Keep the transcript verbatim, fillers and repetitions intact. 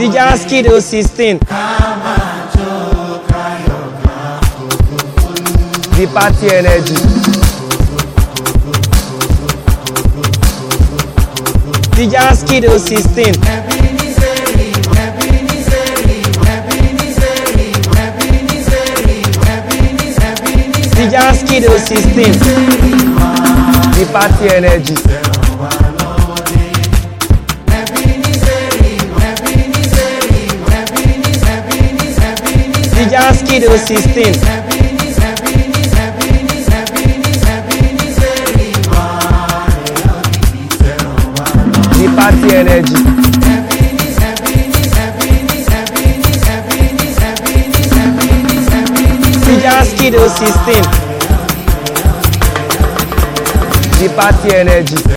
D J Skido sixteen. The party energy. D J Skido sixteen. D J Skido sixteen. The party energy. D J Skido sixteen. The party energy. D J Skido sixteen. The party energy.